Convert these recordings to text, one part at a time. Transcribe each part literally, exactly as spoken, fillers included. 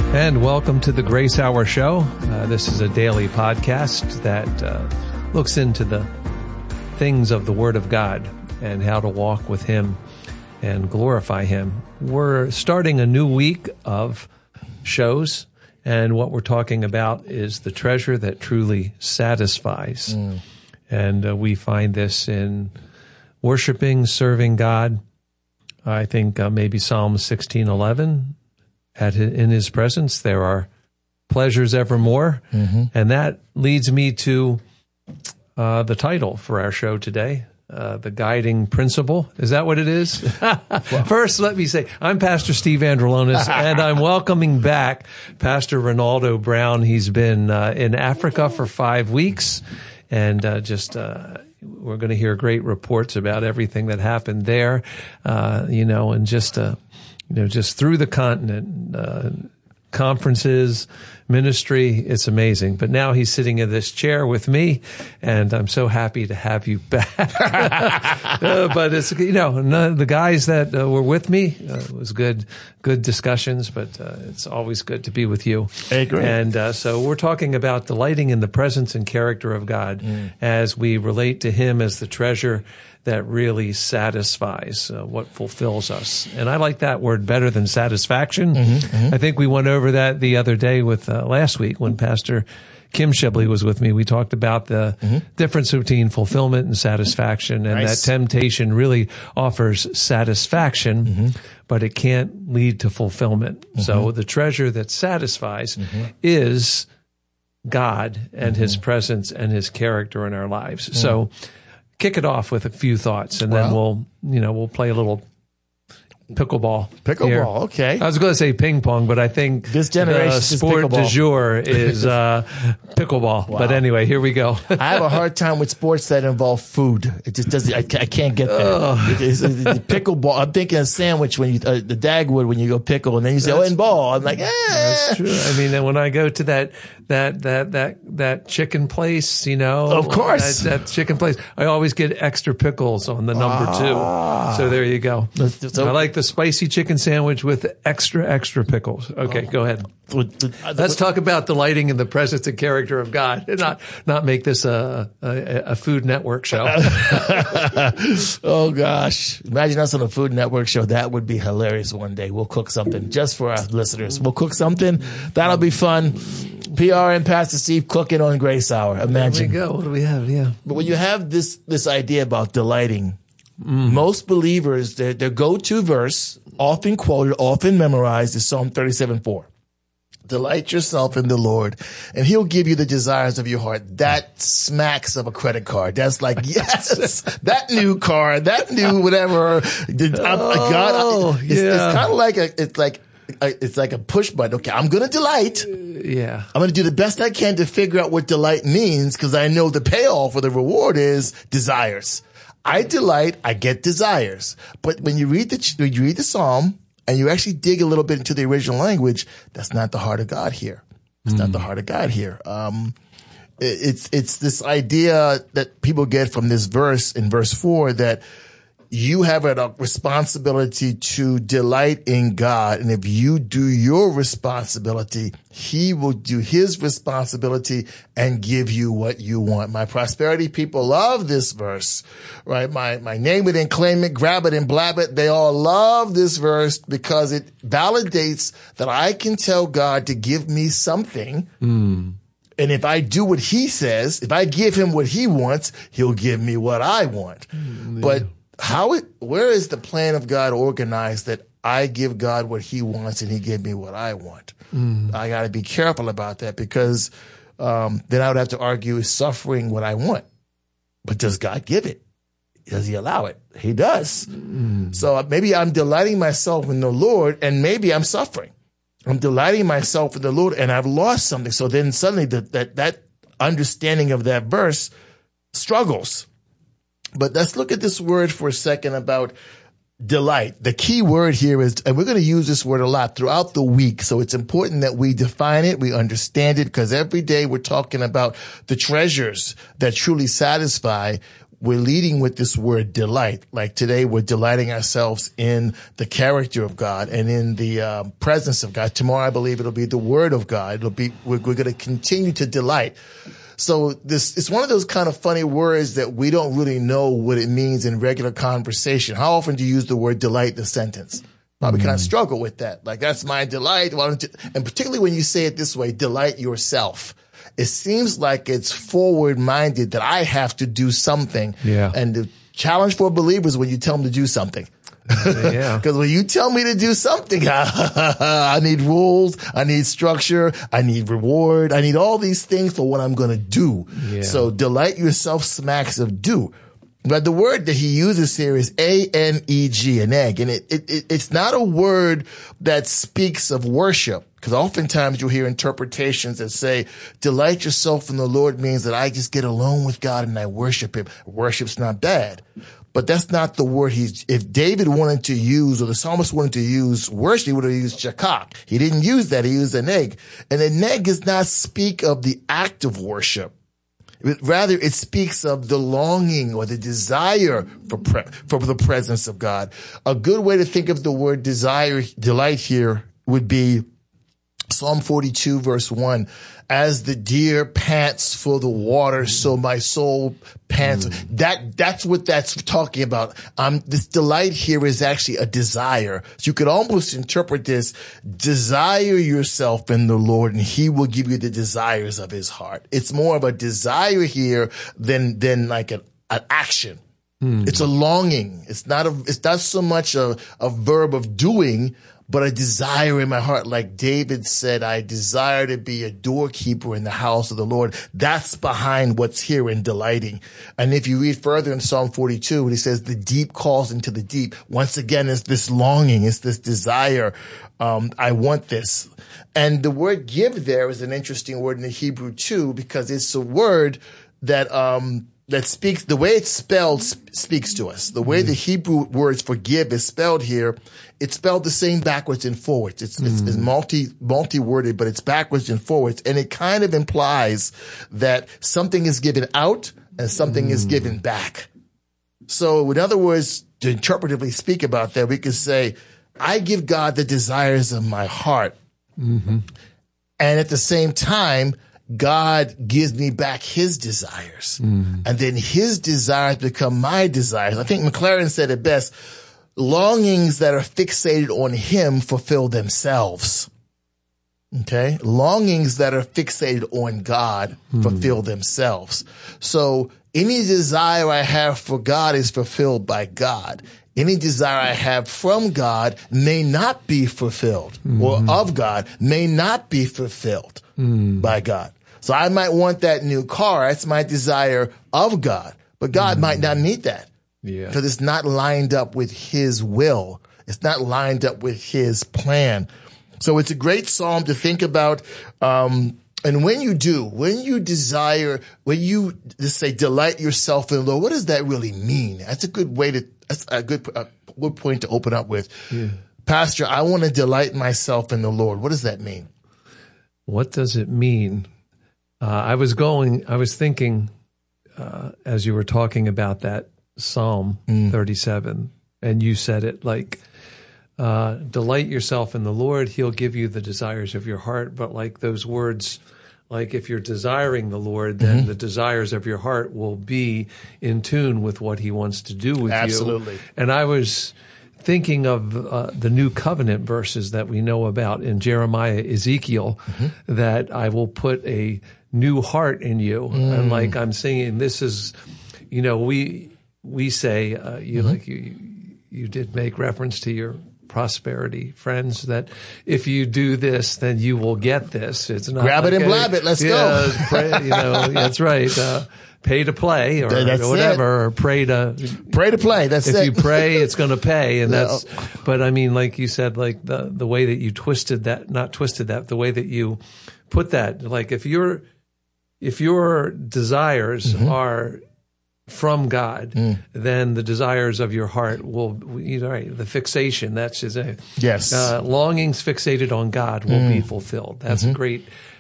And welcome to the Grace Hour Show. Uh, this is a daily podcast that uh, looks into the things of the Word of God and how to walk with Him and glorify Him. We're starting a new week of shows, and what we're talking about is the treasure that truly satisfies. Mm. And uh, we find this in worshiping, serving God. I think uh, maybe Psalm sixteen eleven. At, in His presence, there are pleasures evermore. Mm-hmm. And that leads me to uh, the title for our show today, uh, The Guiding Principle. Is that what it is? Well, first, let me say, I'm Pastor Steve Androlonis, and I'm welcoming back Pastor Ronaldo Brown. He's been uh, in Africa for five weeks, and uh, just... Uh, we're going to hear great reports about everything that happened there, uh, you know, and just, uh, you know, just through the continent, uh, conferences, ministry. It's amazing. But now he's sitting in this chair with me, and I'm so happy to have you back. uh, but it's, you know, none, the guys that uh, were with me, uh, it was good, good discussions, but uh, it's always good to be with you. Hey, great. And uh, so we're talking about delighting in the presence and character of God mm. as we relate to Him as the treasure that really satisfies, uh, what fulfills us. And I like that word better than satisfaction. Mm-hmm, mm-hmm. I think we went over that the other day with uh, last week when Pastor Kim Shibley was with me. We talked about the mm-hmm. difference between fulfillment and satisfaction, and nice. That temptation really offers satisfaction, mm-hmm. but it can't lead to fulfillment. Mm-hmm. So the treasure that satisfies mm-hmm. is God and mm-hmm. His presence and His character in our lives. Mm-hmm. So kick it off with a few thoughts, and well, then we'll, you know, we'll play a little pickleball. Pickleball, here. Okay. I was going to say ping pong, but I think this generation the sport du jour is uh, pickleball. Wow. But anyway, here we go. I have a hard time with sports that involve food. It just doesn't. I, I can't get there. Oh. It, it's, it's, it's pickleball. I'm thinking a sandwich when you uh, the Dagwood when you go pickle, and then you say, that's, "Oh, and ball." I'm like, eh. That's true. I mean, then when I go to that that that that that chicken place, you know, of course, that, that chicken place, I always get extra pickles on the number ah. two. So there you go. So, I like the spicy chicken sandwich with extra, extra pickles. Okay, oh. go ahead. Let's talk about delighting in the presence and character of God, and not not make this a a, a Food Network show. Oh gosh, imagine us on a Food Network show. That would be hilarious. One day we'll cook something just for our listeners. We'll cook something that'll be fun. P R and Pastor Steve cooking on Grace Hour. Imagine. There we go. What do we have? Yeah. But when you have this this idea about delighting. Mm. Most believers, their, their go-to verse, often quoted, often memorized, is Psalm thirty-seven four. Delight yourself in the Lord, and He'll give you the desires of your heart. That smacks of a credit card. That's like, yes, that new car, that new whatever. Oh, God, it's, yeah. it's kind of like a, it's like, a, it's like a push button. Okay, I'm going to delight. Yeah. I'm going to do the best I can to figure out what delight means, because I know the payoff or the reward is desires. I delight, I get desires. But when you read the, when you read the Psalm and you actually dig a little bit into the original language, that's not the heart of God here. It's mm. not the heart of God here. Um, it, it's, it's this idea that people get from this verse in verse four that you have a responsibility to delight in God. And if you do your responsibility, He will do His responsibility and give you what you want. My prosperity people love this verse, right? My, my name it and claim it, grab it and blab it. They all love this verse because it validates that I can tell God to give me something. Mm. And if I do what He says, if I give Him what He wants, He'll give me what I want. Mm, but How it, where is the plan of God organized that I give God what He wants and He give me what I want? Mm. I got to be careful about that, because um, then I would have to argue, is suffering what I want? But does God give it? Does He allow it? He does. Mm. So maybe I'm delighting myself in the Lord, and maybe I'm suffering. I'm delighting myself in the Lord, and I've lost something. So then suddenly the, that that understanding of that verse struggles. But let's look at this word for a second about delight. The key word here is, and we're going to use this word a lot throughout the week, so it's important that we define it, we understand it, because every day we're talking about the treasures that truly satisfy. we're leading with this word delight. Like today, we're delighting ourselves in the character of God and in the uh, presence of God. Tomorrow, I believe it'll be the word of God. It'll be, we're, we're going to continue to delight. So this, it's one of those kind of funny words that we don't really know what it means in regular conversation. How often do you use the word delight in a sentence? Probably mm-hmm. kind of struggle with that. Like, that's my delight. Why don't you, and particularly when you say it this way, delight yourself. It seems like it's forward minded that I have to do something. Yeah. And the challenge for believers when you tell them to do something. Yeah. Because when you tell me to do something, I need rules, I need structure, I need reward, I need all these things for what I'm going to do. Yeah. So delight yourself smacks of do. But the word that he uses here is A N E G, an egg. And it, it, it it's not a word that speaks of worship. Because oftentimes you'll hear interpretations that say, delight yourself in the Lord means that I just get alone with God and I worship him. Worship's not bad. But that's not the word he's, if David wanted to use, or the psalmist wanted to use worship, he would have used shakak. He didn't use that. He used an egg. And an egg does not speak of the act of worship. Rather, it speaks of the longing or the desire for pre- for the presence of God. A good way to think of the word desire, delight here would be Psalm forty-two verse one. As the deer pants for the water, so my soul pants. Mm. That, that's what that's talking about. Um, this delight here is actually a desire. So you could almost interpret this, desire yourself in the Lord and he will give you the desires of his heart. It's more of a desire here than, than like an, an action. Mm. It's a longing. It's not a, it's not so much a, a verb of doing, but a desire in my heart. Like David said, I desire to be a doorkeeper in the house of the Lord. That's behind what's here in delighting. And if you read further in Psalm forty-two, he says, the deep calls into the deep. Once again, it's this longing. It's this desire. Um, I want this. And the word give there is an interesting word in the Hebrew too, because it's a word that, um, that speaks, the way it's spelled sp- speaks to us. The way mm. the Hebrew words for give is spelled here, it's spelled the same backwards and forwards. It's, mm. it's, it's multi, multi-worded, but it's backwards and forwards. And it kind of implies that something is given out and something mm. is given back. So in other words, to interpretively speak about that, we could say, I give God the desires of my heart. Mm-hmm. And at the same time, God gives me back his desires. Mm. And then his desires become my desires. I think McLaren said it best. Longings that are fixated on him fulfill themselves. Okay. Longings that are fixated on God mm. fulfill themselves. So any desire I have for God is fulfilled by God. Any desire I have from God may not be fulfilled mm. or of God may not be fulfilled mm. by God. So I might want that new car. That's my desire of God, but God mm. might not need that. Yeah. Because it's not lined up with his will. It's not lined up with his plan. So it's a great psalm to think about. Um, and when you do, when you desire, when you just say delight yourself in the Lord, what does that really mean? That's a good way to, that's a good, a good point to open up with. Yeah. Pastor, I want to delight myself in the Lord. What does that mean? What does it mean? Uh, I was going, I was thinking, uh, as you were talking about that Psalm mm. thirty-seven, and you said it like, uh, delight yourself in the Lord, he'll give you the desires of your heart. But like those words, like if you're desiring the Lord, then mm-hmm. the desires of your heart will be in tune with what he wants to do with Absolutely. you. And I was thinking of uh, the new covenant verses that we know about in Jeremiah, Ezekiel, mm-hmm. that I will put a new heart in you. Mm. And like I'm saying, this is, you know, we, we say, uh, you mm-hmm. like you, you did make reference to your prosperity friends that if you do this, then you will get this. It's not grab like it and a, blab it. Let's yeah, go. pray, you know, that's right. Uh, pay to play or, or whatever, it. or pray to pray to play. That's if it. you pray, it's going to pay. And that's, but I mean, like you said, like the, the way that you twisted that, not twisted that, the way that you put that, like if you're, if your desires mm-hmm. are from God, mm. then the desires of your heart will, you know, right, the fixation, that's his, yes. Uh, longings fixated on God will mm. be fulfilled. That's mm-hmm. a great,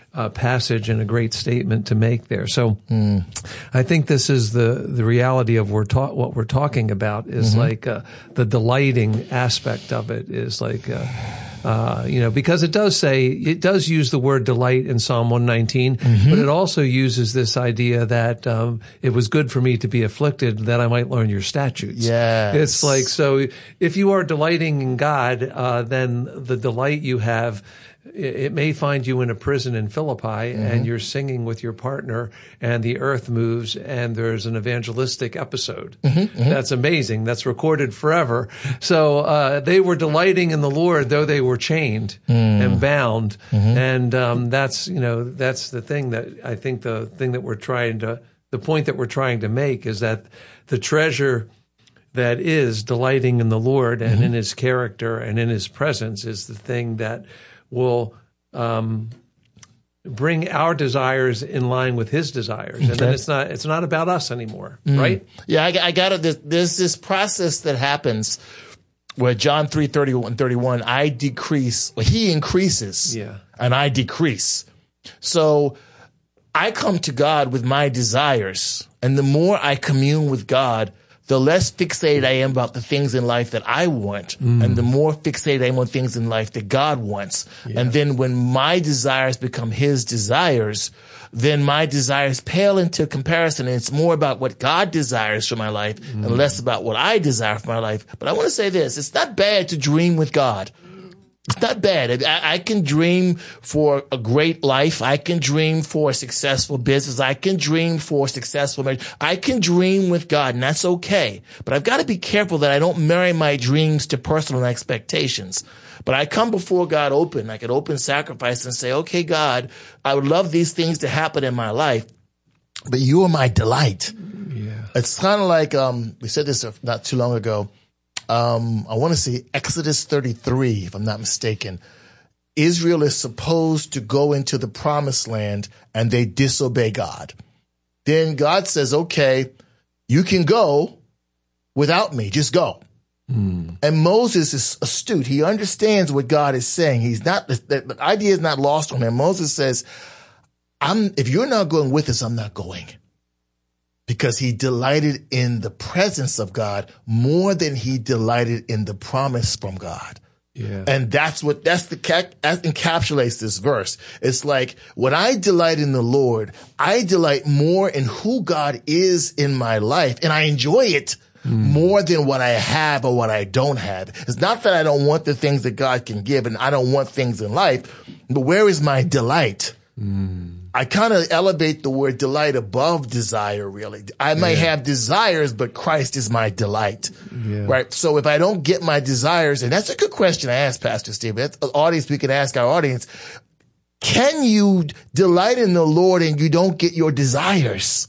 uh, passage and a great statement to make there. So mm. I think this is the, the reality of we're ta- what we're talking about is mm-hmm. like uh, the delighting aspect of it is like, uh, uh, you know, because it does say, it does use the word delight in Psalm one nineteen, mm-hmm. but it also uses this idea that um, it was good for me to be afflicted that I might learn your statutes. Yes. It's like, so if you are delighting in God, uh, then the delight you have, it may find you in a prison in Philippi mm-hmm. and you're singing with your partner and the earth moves and there's an evangelistic episode. Mm-hmm, mm-hmm. That's amazing. That's recorded forever. So, uh, they were delighting in the Lord, though they were chained mm. and bound. Mm-hmm. And, um, that's, you know, that's the thing that I think the thing that we're trying to, the point that we're trying to make is that the treasure that is delighting in the Lord and mm-hmm. in his character and in his presence is the thing that will um, bring our desires in line with his desires. Okay. And then it's not it's not about us anymore, mm. right? Yeah, I, I got it. There's this process that happens where John three thirty-one, thirty-one, I decrease, well, he increases, yeah. and I decrease. So I come to God with my desires, and the more I commune with God, the less fixated I am about the things in life that I want, mm. and the more fixated I am on things in life that God wants. Yeah. And then when my desires become his desires, then my desires pale into comparison, and it's more about what God desires for my life mm. and less about what I desire for my life. But I want to say this, it's not bad to dream with God. It's not bad. I, I can dream for a great life. I can dream for a successful business. I can dream for a successful marriage. I can dream with God, and that's okay. But I've got to be careful that I don't marry my dreams to personal expectations. But I come before God open, like an open sacrifice, and say, okay, God, I would love these things to happen in my life, but you are my delight. Yeah. It's kind of like, um, we said this not too long ago. Um, I want to say Exodus thirty-three, if I'm not mistaken. Israel is supposed to go into the promised land and they disobey God. Then God says, okay, you can go without me. Just go. Mm. And Moses is astute. He understands what God is saying. He's not, the, the idea is not lost on him. Moses says, I'm, if you're not going with us, I'm not going. Because he delighted in the presence of God more than he delighted in the promise from God. Yeah. And that's what, that's the, that encapsulates this verse. It's like, when I delight in the Lord, I delight more in who God is in my life, and I enjoy it mm. more than what I have or what I don't have. It's not that I don't want the things that God can give and I don't want things in life, but where is my delight? Mm. I kind of elevate the word delight above desire, really. I may yeah. have desires, but Christ is my delight, yeah. right? So if I don't get my desires, and that's a good question I asked Pastor Steve. That's an audience, we can ask our audience, can you delight in the Lord and you don't get your desires?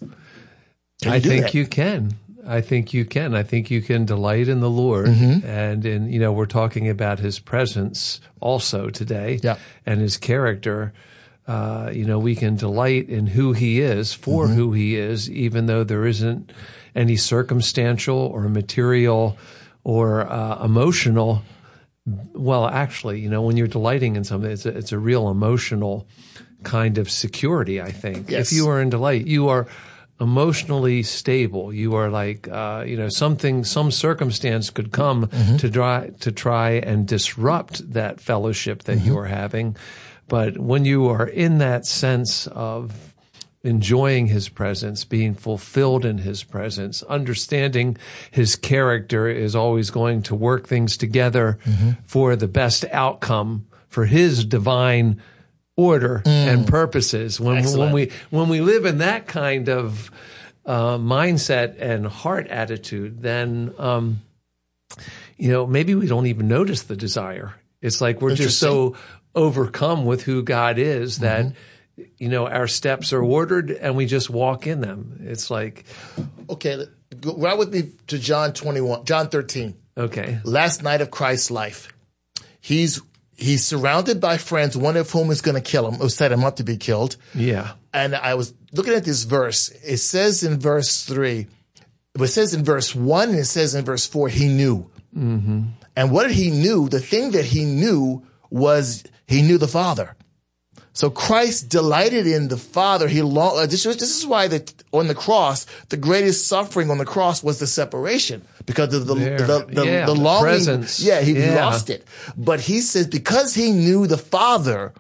I think that? you can. I think you can. I think you can delight in the Lord. Mm-hmm. And in, you know, we're talking about his presence also today yeah. and his character. Uh, you know, we can delight in who he is for mm-hmm. who he is, even though there isn't any circumstantial or material or uh, emotional. Well, actually, you know, when you're delighting in something, it's a, it's a real emotional kind of security, I think. Yes. If you are in delight, you are emotionally stable. You are like, uh, you know, something, some circumstance could come mm-hmm. to try, to try and disrupt that fellowship that mm-hmm. you are having. But when you are in that sense of enjoying his presence, being fulfilled in his presence, understanding his character is always going to work things together mm-hmm. for the best outcome, for his divine order mm. and purposes. When, when we when we live in that kind of uh, mindset and heart attitude, then um, you know, maybe we don't even notice the desire. It's like we're just so overcome with who God is that, mm-hmm. you know, our steps are ordered and we just walk in them. It's like, okay, go right with me to John twenty-one, John thirteen. Okay. Last night of Christ's life. He's, he's surrounded by friends, one of whom is going to kill him or set him up to be killed. Yeah. And I was looking at this verse. It says in verse three, it says in verse one and it says in verse four, he knew. Mm-hmm. And what he knew, the thing that he knew was he knew the Father. So Christ delighted in the Father. He long, uh, this, this is why the, on the cross, the greatest suffering on the cross was the separation, because of the There. the, the, Yeah, the the longing. presence. Yeah, he Yeah. lost it. But he says because he knew the Father,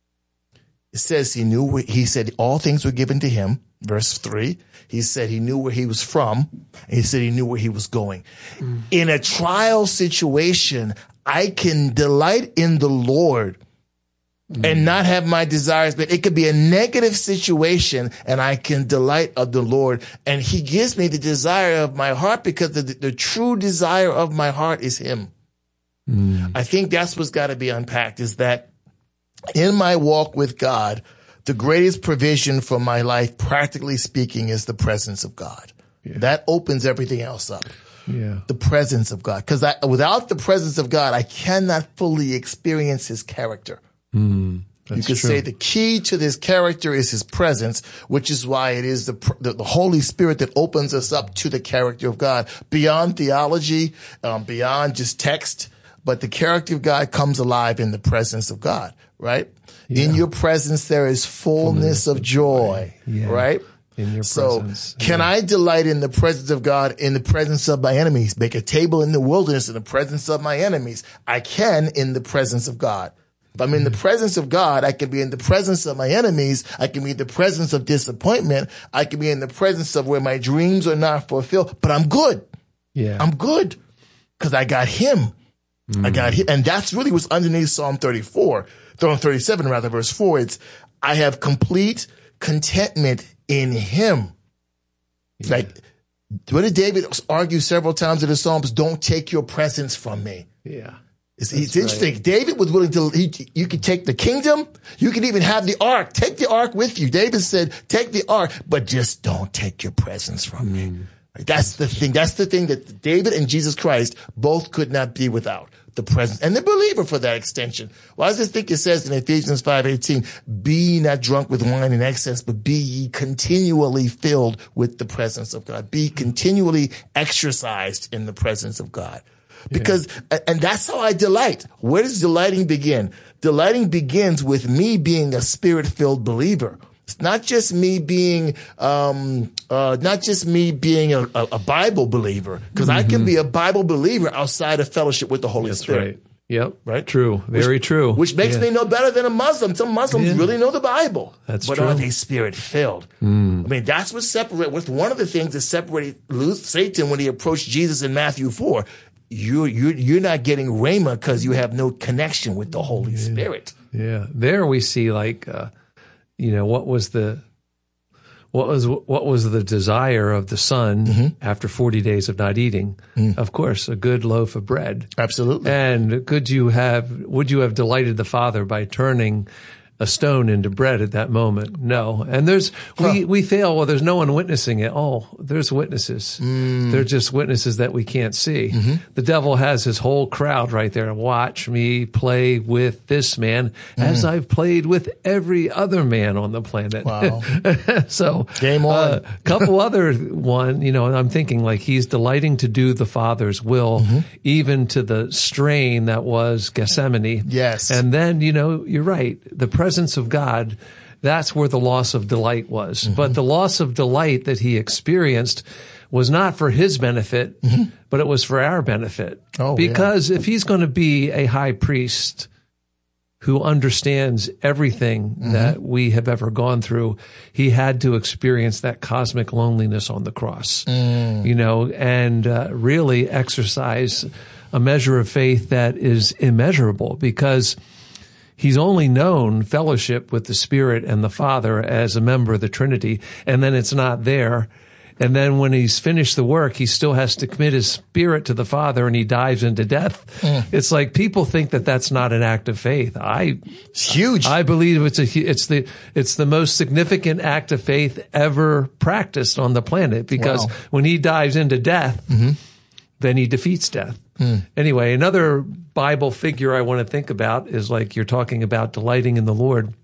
it says he knew. Where, he said all things were given to him. Verse three. He said he knew where he was from. And he said he knew where he was going. Mm. In a trial situation, I can delight in the Lord mm. and not have my desires, but it could be a negative situation and I can delight of the Lord. And he gives me the desire of my heart because the, the true desire of my heart is him. Mm. I think that's what's got to be unpacked, is that in my walk with God, the greatest provision for my life, practically speaking, is the presence of God. Yeah. That opens everything else up. Yeah. The presence of God. Because without the presence of God, I cannot fully experience his character. Mm, you could true. say the key to this character is his presence, which is why it is the, the, the Holy Spirit that opens us up to the character of God beyond theology, um, beyond just text. But the character of God comes alive in the presence of God, right? Yeah. In your presence, there is fullness, fullness of joy, joy. Yeah. Right? In your so presence. Can yeah. I delight in the presence of God, in the presence of my enemies? Make a table in the wilderness in the presence of my enemies. I can in the presence of God. If I'm in the presence of God, I can be in the presence of my enemies. I can be in the presence of disappointment. I can be in the presence of where my dreams are not fulfilled, but I'm good. Yeah. I'm good because I got him. Mm. I got him. And that's really what's underneath Psalm thirty-four, Psalm thirty-seven, rather, verse four. It's, I have complete contentment in him. Yeah. Like, what did David argue several times in the Psalms? Don't take your presence from me. Yeah. It's, it's interesting. Right. David was willing to, he, you could take the kingdom. You could even have the ark. Take the ark with you. David said, take the ark, but just don't take your presence from mm. me. That's the thing. That's the thing that David and Jesus Christ both could not be without. The presence and the believer for that extension. Well, I just think it says in Ephesians five eighteen, be not drunk with wine in excess, but be ye continually filled with the presence of God. Be continually exercised in the presence of God. Because, yeah. and that's how I delight. Where does delighting begin? Delighting begins with me being a spirit-filled believer. It's not just me being, um, uh, not just me being a, a, a Bible believer, because mm-hmm. I can be a Bible believer outside of fellowship with the Holy That's Spirit. Right. Yep. Right. True. Very which, true. Which makes yeah. me no better than a Muslim. Some Muslims yeah. really know the Bible. That's but true. But are they spirit filled? Mm. I mean, that's what separates, what's one of the things that separated Satan when he approached Jesus in Matthew four. You, you, you're not getting rhema because you have no connection with the Holy yeah. Spirit. Yeah. There we see like, uh, you know, what was the, What was what was the desire of the son mm-hmm. after forty days of not eating? Mm. Of course, a good loaf of bread. Absolutely. And could you have would you have delighted the Father by turning a stone into bread at that moment? No. And there's huh. we we fail. Well, there's no one witnessing it. Oh, there's witnesses. Mm. They're just witnesses that we can't see. Mm-hmm. The devil has his whole crowd right there. Watch me play with this man mm. as I've played with every other man on the planet. Wow. So game on. A uh, couple other one, you know, I'm thinking like he's delighting to do the Father's will, mm-hmm. even to the strain that was Gethsemane. Yes. And then, you know, you're right. The presence of God, that's where the loss of delight was. Mm-hmm. But the loss of delight that he experienced was not for his benefit, mm-hmm. but it was for our benefit. Oh, because yeah. if he's going to be a high priest who understands everything mm-hmm. that we have ever gone through, he had to experience that cosmic loneliness on the cross, mm. you know, and uh, really exercise a measure of faith that is immeasurable, because he's only known fellowship with the Spirit and the Father as a member of the Trinity, and then it's not there. And then when he's finished the work, he still has to commit his spirit to the Father, and he dives into death. Mm. It's like people think that that's not an act of faith. I, it's huge. I believe it's a, it's the, it's the most significant act of faith ever practiced on the planet, because wow. when he dives into death, mm-hmm. then he defeats death. Mm. Anyway, another Bible figure I want to think about is like you're talking about delighting in the Lord.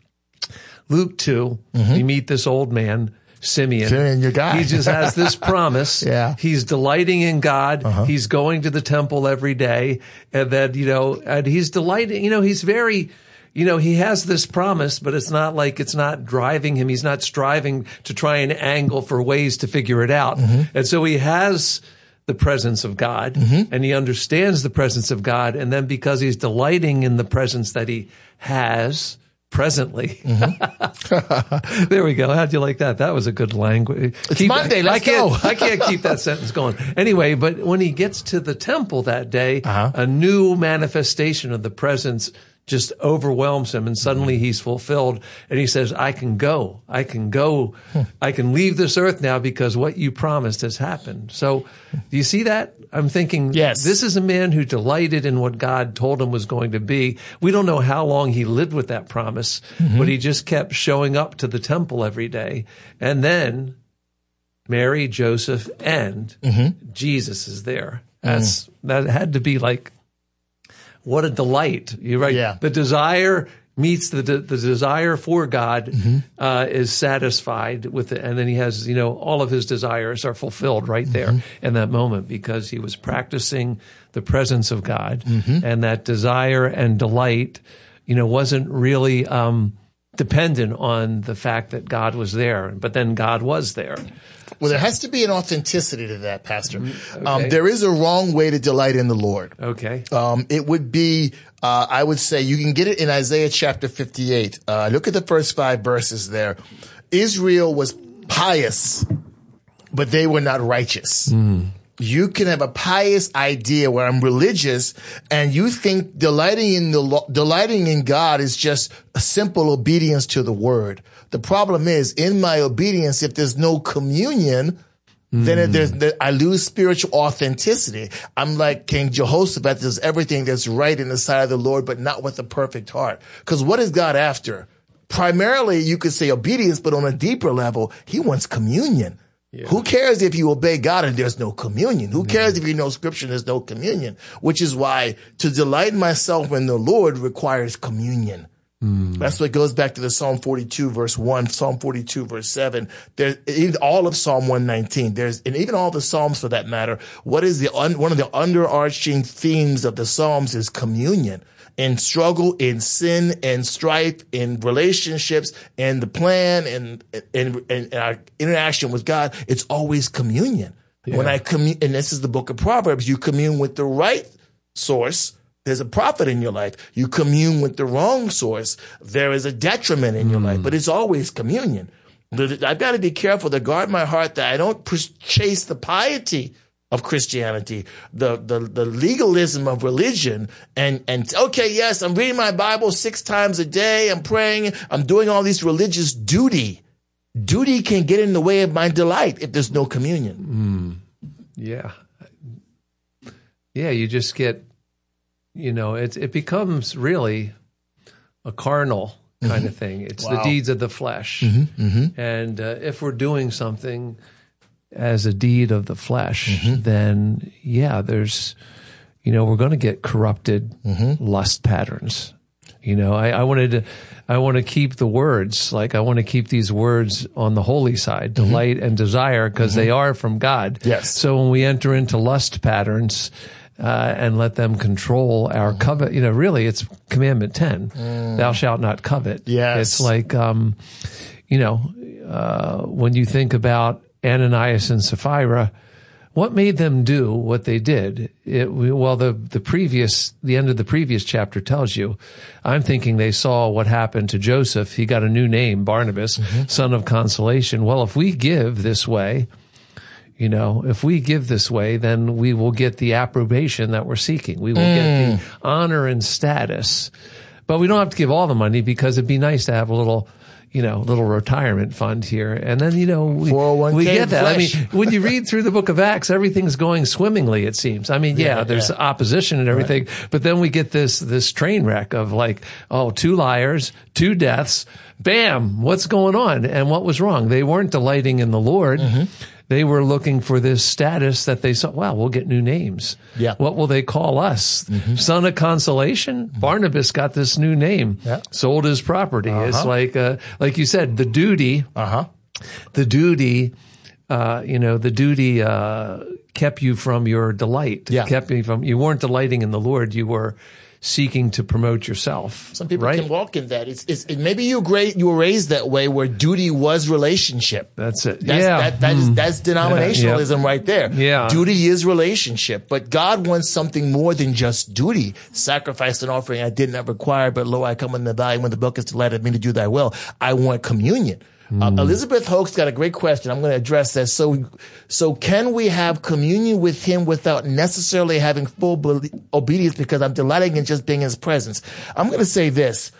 Luke two, mm-hmm. we meet this old man, Simeon. Simeon, your guy. He just has this promise. Yeah. He's delighting in God. Uh-huh. He's going to the temple every day. And then, you know, and he's delighting, you know, he's very, you know, he has this promise, but it's not like it's not driving him. He's not striving to try and angle for ways to figure it out. Mm-hmm. And so he has the presence of God, mm-hmm. and he understands the presence of God. And then because he's delighting in the presence that he has presently. Mm-hmm. There we go. How'd you like that? That was a good language. It's keep, Monday. Let's I can't, go. I can't keep that sentence going. Anyway, but when he gets to the temple that day, uh-huh. a new manifestation of the presence just overwhelms him, and suddenly he's fulfilled, and he says, I can go. I can go. Hmm. I can leave this earth now because what you promised has happened. So do you see that? I'm thinking, yes, this is a man who delighted in what God told him was going to be. We don't know how long he lived with that promise, mm-hmm. but he just kept showing up to the temple every day. And then Mary, Joseph, and mm-hmm. Jesus is there. That's, mm. that had to be like, what a delight. You're right. Yeah. The desire meets the, the, the desire for God, mm-hmm. uh, is satisfied with it. And then he has, you know, all of his desires are fulfilled right there mm-hmm. in that moment because he was practicing the presence of God, mm-hmm. and that desire and delight, you know, wasn't really, um, dependent on the fact that God was there, but then God was there. Well, there has to be an authenticity to that, Pastor. Okay. Um, there is a wrong way to delight in the Lord. Okay. Um, it would be, uh, I would say you can get it in Isaiah chapter fifty-eight. Uh, look at the first five verses there. Israel was pious, but they were not righteous. Mm. You can have a pious idea where I'm religious and you think delighting in the, delighting in God is just a simple obedience to the word. The problem is in my obedience, if there's no communion, mm. then there's, there, I lose spiritual authenticity. I'm like King Jehoshaphat, does everything that's right in the sight of the Lord, but not with a perfect heart. Because what is God after? Primarily, you could say obedience, but on a deeper level, he wants communion. Yeah. Who cares if you obey God and there's no communion? Who cares if you know scripture and there's no communion? Which is why to delight myself in the Lord requires communion. Mm. That's what goes back to the Psalm forty-two verse one, Psalm forty-two verse seven. There's even all of Psalm one nineteen. There's, and even all the Psalms for that matter. What is the, un, one of the underarching themes of the Psalms is communion. In struggle, in sin, in strife, in relationships, in the plan, and in, in, in our interaction with God, it's always communion. Yeah. When I commune, and this is the book of Proverbs, you commune with the right source, there's a profit in your life. You commune with the wrong source, there is a detriment in your mm. life, but it's always communion. I've got to be careful to guard my heart that I don't chase the piety of Christianity, the, the, the legalism of religion, and, and, okay, yes, I'm reading my Bible six times a day, I'm praying, I'm doing all these religious duty. Duty can get in the way of my delight if there's no communion. Mm. Yeah. Yeah, you just get, you know, it, it becomes really a carnal kind mm-hmm. of thing. It's wow. the deeds of the flesh. Mm-hmm. Mm-hmm. And uh, if we're doing something as a deed of the flesh, mm-hmm. then yeah, there's, you know, we're going to get corrupted mm-hmm. lust patterns. You know, I, I wanted to, I want to keep the words, like I want to keep these words on the holy side, mm-hmm. delight and desire, because mm-hmm. they are from God. Yes. So when we enter into lust patterns, uh, and let them control our mm-hmm. covet, you know, really it's commandment ten, mm. thou shalt not covet. Yes. It's like, um, you know, uh, when you think about Ananias and Sapphira, what made them do what they did? It, well, the, the previous, the end of the previous chapter tells you, I'm thinking they saw what happened to Joseph. He got a new name, Barnabas, mm-hmm. son of consolation. Well, if we give this way, you know, if we give this way, then we will get the approbation that we're seeking. We will mm. get the honor and status, but we don't have to give all the money because it'd be nice to have a little, you know, little retirement fund here. And then, you know, we, we get that. Flesh. I mean, when you read through the book of Acts, everything's going swimmingly, it seems. I mean, yeah, yeah there's yeah. opposition and everything, right. but then we get this, this train wreck of like, oh, two liars, two deaths, bam, what's going on? And what was wrong? They weren't delighting in the Lord. Mm-hmm. They were looking for this status that they saw, wow, we'll get new names. Yeah. What will they call us? Mm-hmm. Son of consolation? Mm-hmm. Barnabas got this new name, yeah. sold his property. Uh-huh. It's like, uh, like you said, the duty, uh-huh. the duty, uh, you know, the duty, uh, kept you from your delight. Yeah. Kept you from, you weren't delighting in the Lord. You were seeking to promote yourself. Some people right? can walk in that. It's, it's, it, maybe you great, you were raised that way where duty was relationship. That's it. That's, yeah. That, that mm. is, that's denominationalism yeah. right there. Yeah. Duty is relationship, but God wants something more than just duty. Sacrifice and offering I did not require, but lo, I come in the valley when the book is delighted me to do thy will. I want communion. Uh, Elizabeth Hoke's got a great question. I'm going to address that. So, so can we have communion with him without necessarily having full be- obedience because I'm delighting in just being in his presence? I'm going to say this.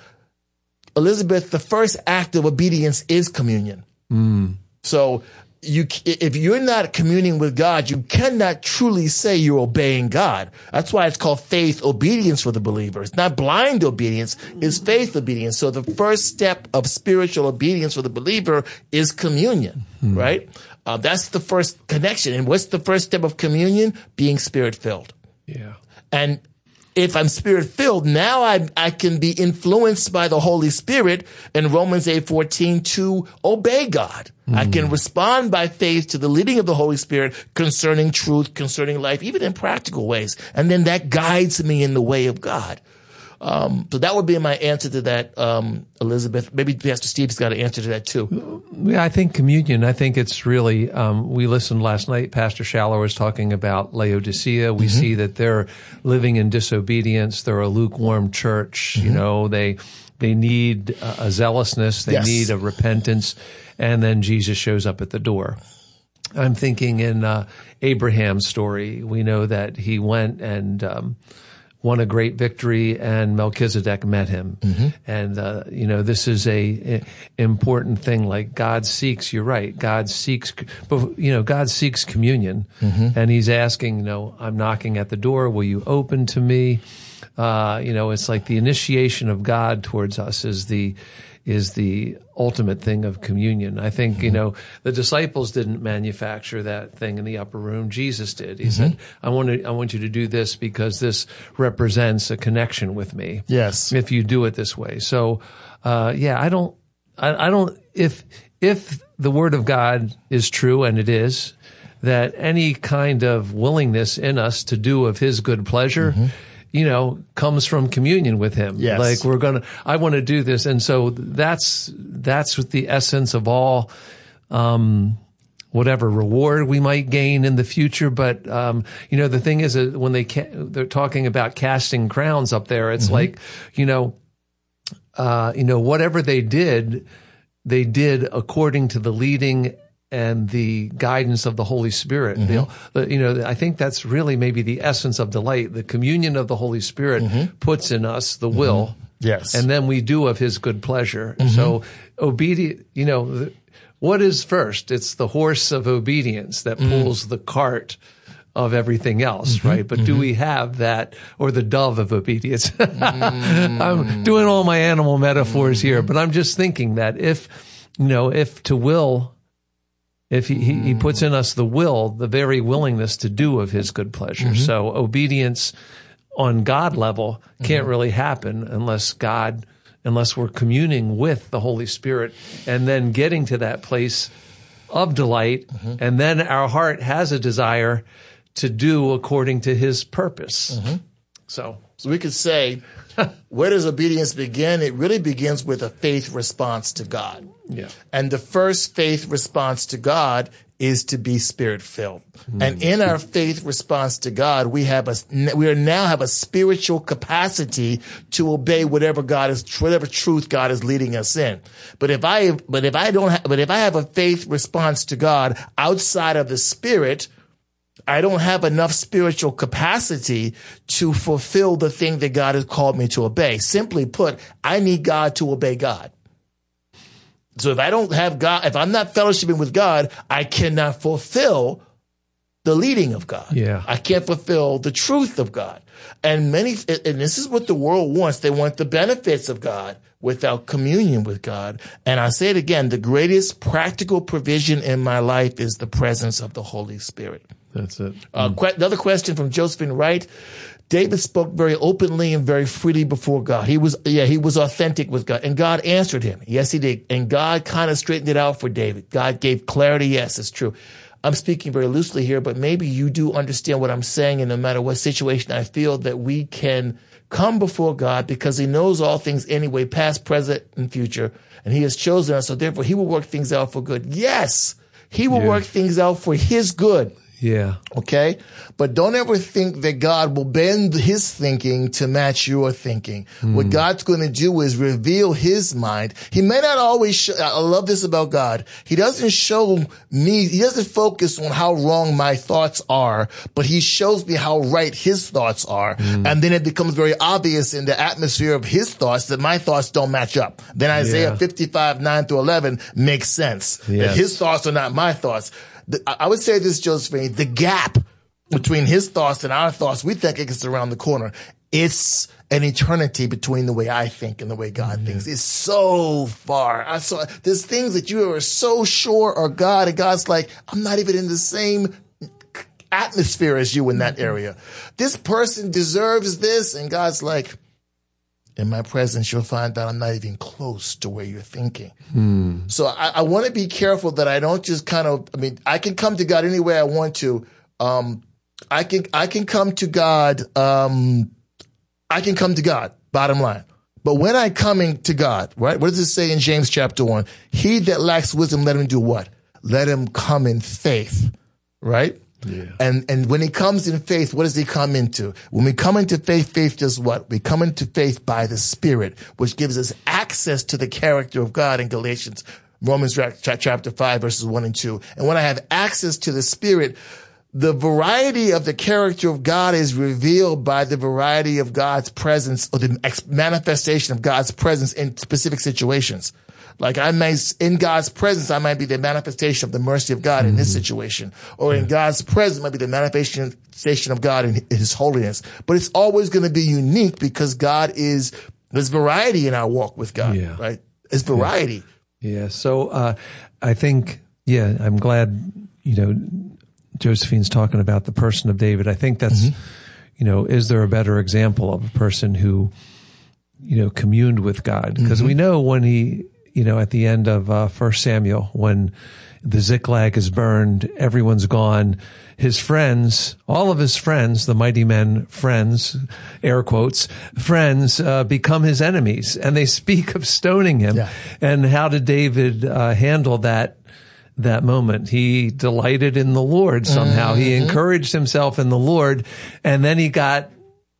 Elizabeth, the first act of obedience is communion. Mm. So you, if you're not communing with God, you cannot truly say you're obeying God. That's why it's called faith obedience for the believer. It's not blind obedience, it's faith obedience. So the first step of spiritual obedience for the believer is communion, mm-hmm. right? Uh, that's the first connection. And what's the first step of communion? Being spirit filled. Yeah. And if I'm spirit filled, now I I can be influenced by the Holy Spirit in Romans eight fourteen to obey God. Mm. I can respond by faith to the leading of the Holy Spirit concerning truth, concerning life, even in practical ways. And then that guides me in the way of God. Um, so that would be my answer to that, um, Elizabeth. Maybe Pastor Steve's got an answer to that too. Yeah, I think communion, I think it's really, um, we listened last night, Pastor Schaller was talking about Laodicea. We mm-hmm. see that they're living in disobedience. They're a lukewarm church. Mm-hmm. You know, they, they need a, a zealousness. They yes. need a repentance. And then Jesus shows up at the door. I'm thinking in, uh, Abraham's story, we know that he went and, um, won a great victory, and Melchizedek met him. Mm-hmm. And, uh, you know, this is a, a important thing. Like God seeks, you're right, God seeks, but, you know, God seeks communion. Mm-hmm. And he's asking, you know, I'm knocking at the door. Will you open to me? Uh, you know, it's like the initiation of God towards us is the, is the ultimate thing of communion. I think, mm-hmm. you know, the disciples didn't manufacture that thing in the upper room. Jesus did. He mm-hmm. said, I want to, I want you to do this because this represents a connection with me. Yes. If you do it this way. So, uh, yeah, I don't, I, I don't, if, if the word of God is true, and it is, that any kind of willingness in us to do of his good pleasure, mm-hmm. you know, comes from communion with him. Yes. Like we're going to, I want to do this. And so that's, that's what the essence of all, um, whatever reward we might gain in the future. But, um, you know, the thing is that when they, ca- they're talking about casting crowns up there, it's mm-hmm. like, you know, uh, you know, whatever they did, they did according to the leading and the guidance of the Holy Spirit. Mm-hmm. The, you know, I think that's really maybe the essence of delight. The communion of the Holy Spirit mm-hmm. puts in us the will. Mm-hmm. Yes. And then we do of his good pleasure. Mm-hmm. So obedient, you know, the, what is first? It's the horse of obedience that pulls mm-hmm. the cart of everything else, mm-hmm. right? But mm-hmm. do we have that, or the dove of obedience? mm-hmm. I'm doing all my animal metaphors mm-hmm. here, but I'm just thinking that if, you know, if to will, If he, he, he puts in us the will, the very willingness to do of his good pleasure. Mm-hmm. So obedience on God level can't mm-hmm. really happen unless God, unless we're communing with the Holy Spirit and then getting to that place of delight. Mm-hmm. And then our heart has a desire to do according to his purpose. Mm-hmm. So, so we could say, where does obedience begin? It really begins with a faith response to God. Yeah. And the first faith response to God is to be spirit filled. Mm. And in our faith response to God, we have a, we are now have a spiritual capacity to obey whatever God is, whatever truth God is leading us in. But if I, but if I don't have, but if I have a faith response to God outside of the spirit, I don't have enough spiritual capacity to fulfill the thing that God has called me to obey. Simply put, I need God to obey God. So if I don't have God, if I'm not fellowshipping with God, I cannot fulfill the leading of God. Yeah. I can't fulfill the truth of God. And many, and this is what the world wants. They want the benefits of God without communion with God. And I say it again, the greatest practical provision in my life is the presence of the Holy Spirit. That's it. Uh, qu- another question from Josephine Wright. David spoke very openly and very freely before God. He was, yeah, he was authentic with God, and God answered him. Yes, he did. And God kind of straightened it out for David. God gave clarity. Yes, it's true. I'm speaking very loosely here, but maybe you do understand what I'm saying. And no matter what situation I feel, that we can come before God because he knows all things anyway, past, present, and future. And he has chosen us. So therefore he will work things out for good. Yes, he will Yeah. work things out for his good. Yeah. Okay. But don't ever think that God will bend his thinking to match your thinking. Mm. What God's going to do is reveal his mind. He may not always show, I love this about God. He doesn't show me, he doesn't focus on how wrong my thoughts are, but he shows me how right his thoughts are. Mm. And then it becomes very obvious in the atmosphere of his thoughts that my thoughts don't match up. Then Isaiah yeah. fifty-five, nine through eleven makes sense. Yes. That his thoughts are not my thoughts. I would say this, Josephine, the gap between his thoughts and our thoughts, we think it's around the corner. It's an eternity between the way I think and the way God mm-hmm. thinks. It's so far. I saw there's things that you are so sure are God, and God's like, I'm not even in the same atmosphere as you in that area. This person deserves this, and God's like, in my presence, you'll find out I'm not even close to where you're thinking. Hmm. So I, I want to be careful that I don't just kind of, I mean, I can come to God any way I want to. Um, I can, I can come to God. Um, I can come to God, bottom line. But when I coming to God, right? What does it say in James chapter one? He that lacks wisdom, let him do what? Let him come in faith, right? Yeah. And, and when he comes in faith, what does he come into? When we come into faith, faith does what? We come into faith by the Spirit, which gives us access to the character of God in Galatians, Romans chapter five, verses one and two. And when I have access to the Spirit, the variety of the character of God is revealed by the variety of God's presence or the manifestation of God's presence in specific situations. Like I may, in God's presence, I might be the manifestation of the mercy of God mm-hmm. in this situation, or in God's presence might be the manifestation of God in his holiness. But it's always going to be unique because God is, there's variety in our walk with God, yeah. right? It's variety. Yeah. yeah. So, uh, I think, yeah, I'm glad, you know, Josephine's talking about the person of David. I think that's, mm-hmm. you know, is there a better example of a person who, you know, communed with God? Because mm-hmm. we know when he, you know, at the end of uh, First Samuel, when the Ziklag is burned, everyone's gone. His friends, all of his friends, the mighty men friends, air quotes, friends, uh, become his enemies, and they speak of stoning him. Yeah. And how did David uh, handle that? That moment? He delighted in the Lord somehow. Mm-hmm. He encouraged himself in the Lord, and then he got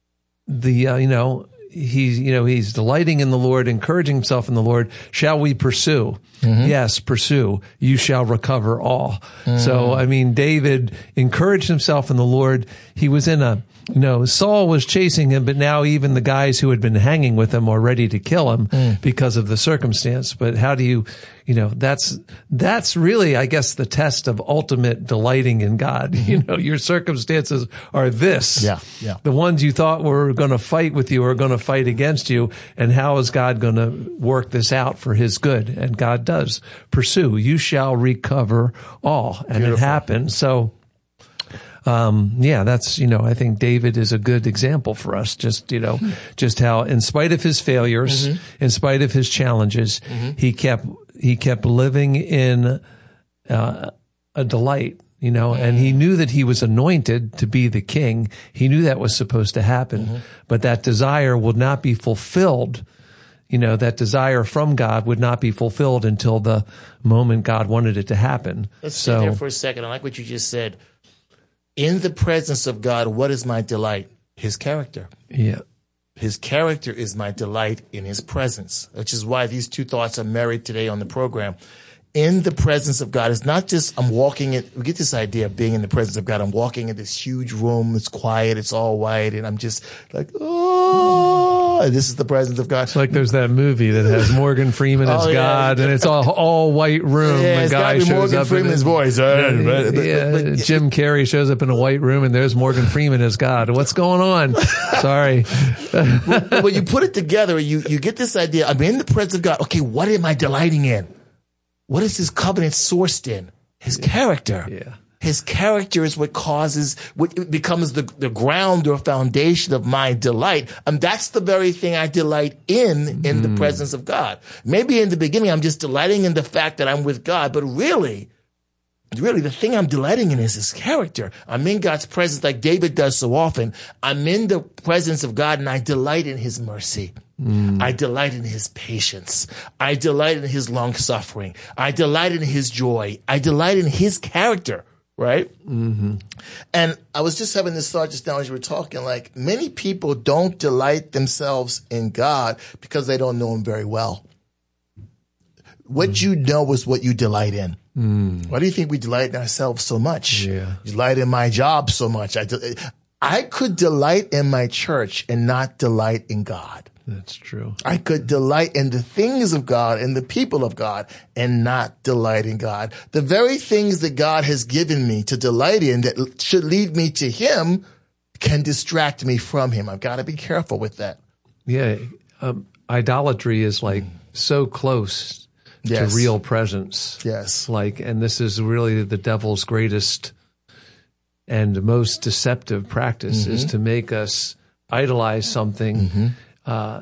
the, uh, you know, he's, you know, he's delighting in the Lord, encouraging himself in the Lord. Shall we pursue? Mm-hmm. Yes, pursue. You shall recover all. Mm-hmm. So, I mean, David encouraged himself in the Lord. He was in a, you know, Saul was chasing him, but now even the guys who had been hanging with him are ready to kill him mm. because of the circumstance. But how do you, you know, that's, that's really, I guess, the test of ultimate delighting in God. Mm-hmm. You know, your circumstances are this. Yeah. Yeah. The ones you thought were going to fight with you are going to fight against you. And how is God going to work this out for his good? And God does. Pursue. You shall recover all. And Beautiful. It happened. So, Um, yeah, that's, you know, I think David is a good example for us. Just, you know, just how in spite of his failures, mm-hmm. in spite of his challenges, mm-hmm. he kept, he kept living in, uh, a delight, you know, mm-hmm. and he knew that he was anointed to be the king. He knew that was supposed to happen, mm-hmm. but that desire would not be fulfilled. You know, that desire from God would not be fulfilled until the moment God wanted it to happen. Let's so, sit there for a second. I like what you just said. In the presence of God, what is my delight? His character. Yeah. His character is my delight in his presence, which is why these two thoughts are married today on the program. In the presence of God, it's not just I'm walking in, we get this idea of being in the presence of God. I'm walking in this huge room. It's quiet. It's all white. And I'm just like, oh, this is the presence of God. It's like there's that movie that has Morgan Freeman as oh, God, yeah. and it's all all white room. Yeah, the guy shows Morgan up Freeman's in voice. Yeah, but, but, yeah, but, but, Jim Carrey shows up in a white room, and there's Morgan Freeman as God. What's going on? Sorry. when, when you put it together, you, you get this idea. I'm in the presence of God. Okay, what am I delighting in? What is his covenant sourced in? His yeah. character. Yeah. His character is what causes, what becomes the, the ground or foundation of my delight. And that's the very thing I delight in, in mm. the presence of God. Maybe in the beginning, I'm just delighting in the fact that I'm with God, but really, really the thing I'm delighting in is his character. I'm in God's presence like David does so often. I'm in the presence of God and I delight in his mercy. Mm. I delight in his patience. I delight in his long suffering. I delight in his joy. I delight in his character, right? Mm-hmm. And I was just having this thought just now as you were talking, like many people don't delight themselves in God because they don't know him very well. What mm. you know is what you delight in. Mm. Why do you think we delight in ourselves so much? Yeah. Delight in my job so much. I, de- I could delight in my church and not delight in God. That's true. I could delight in the things of God and the people of God and not delight in God. The very things that God has given me to delight in that should lead me to him can distract me from him. I've got to be careful with that. Yeah. Um, idolatry is like so close yes. to real presence. Yes. Like, and this is really the devil's greatest and most deceptive practice mm-hmm. is to make us idolize something mm-hmm. Uh,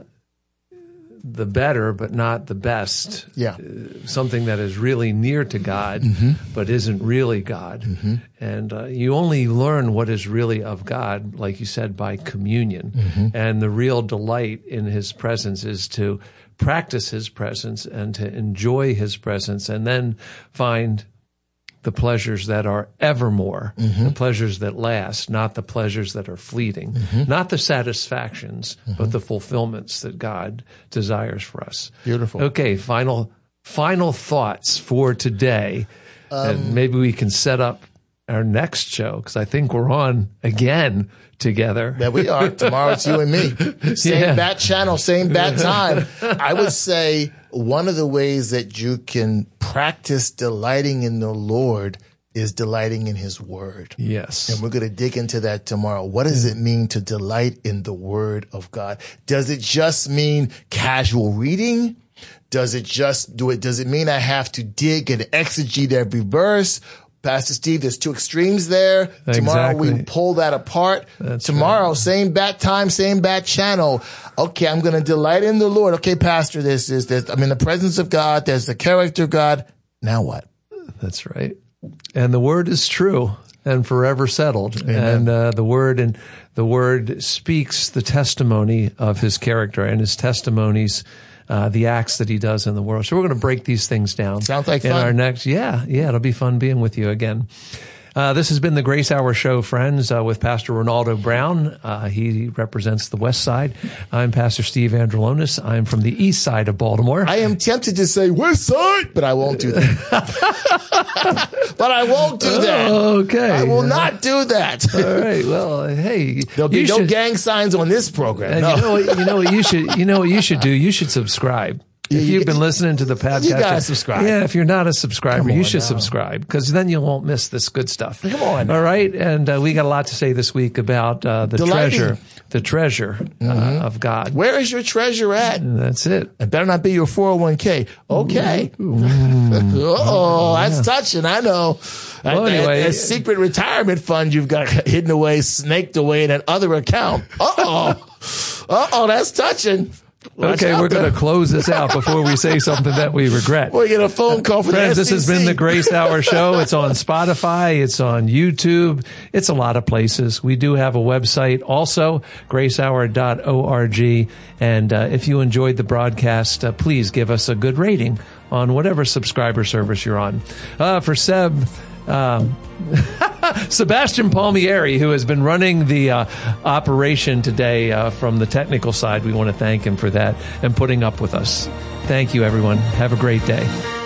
the better, but not the best. Yeah. Uh, something that is really near to God, mm-hmm. but isn't really God. Mm-hmm. And uh, you only learn what is really of God, like you said, by communion. Mm-hmm. And the real delight in his presence is to practice his presence and to enjoy his presence and then find the pleasures that are evermore, mm-hmm. the pleasures that last, not the pleasures that are fleeting, mm-hmm. not the satisfactions, mm-hmm. but the fulfillments that God desires for us. Beautiful. Okay, final final thoughts for today. Um, and maybe we can set up our next show because I think we're on again together. Yeah, we are. Tomorrow it's you and me. Same yeah. bat channel, same bat time. I would say one of the ways that you can practice delighting in the Lord is delighting in his word. Yes. And we're going to dig into that tomorrow. What does it mean to delight in the word of God? Does it just mean casual reading? Does it just do it? Does it mean I have to dig and exegete every verse? Pastor Steve, there's two extremes there. Exactly. Tomorrow we pull that apart. That's Tomorrow, right. same bat time, same bat channel. Okay, I'm going to delight in the Lord. Okay, Pastor, this is this. I'm in the presence of God. There's the character of God. Now what? That's right. And the word is true and forever settled. Amen. And uh, the word and the word speaks the testimony of his character and his testimonies. Uh, the acts that he does in the world. So we're going to break these things down. Sounds like in fun. our next, yeah, yeah, it'll be fun being with you again. Uh, this has been the Grace Hour Show, friends, uh, with Pastor Ronaldo Brown. Uh, he represents the West Side. I'm Pastor Steve Androlonis. I'm from the East Side of Baltimore. I am tempted to say West Side, but I won't do that. But I won't do that. Okay. I will not do that. All right. Well, hey, there'll be no should, gang signs on this program. No. You know what? You know what you should. You know what you should do. You should subscribe. If you've been listening to the podcast, you gotta subscribe. Yeah, if you're not a subscriber, you should now. subscribe because then you won't miss this good stuff. Come on. All right, and uh, we got a lot to say this week about uh, the Delighting. treasure, the treasure uh, mm-hmm. of God. Where is your treasure at? And that's it. It better not be your four oh one k. Okay. Uh-oh, that's touching. I know. Well, that, anyway, that, that secret retirement fund you've got hidden away, snaked away in another account. Uh-oh. Uh-oh, that's touching. Watch okay, we're there. going to close this out before we say something that we regret. We get a phone call from Friends, the this has been the Grace Hour Show. It's on Spotify. It's on YouTube. It's a lot of places. We do have a website also, grace hour dot org. And uh, if you enjoyed the broadcast, uh, please give us a good rating on whatever subscriber service you're on. Uh, for Seb... Um, Sebastian Palmieri, who has been running the uh, operation today uh, from the technical side, we want to thank him for that and putting up with us. Thank you, everyone. Have a great day.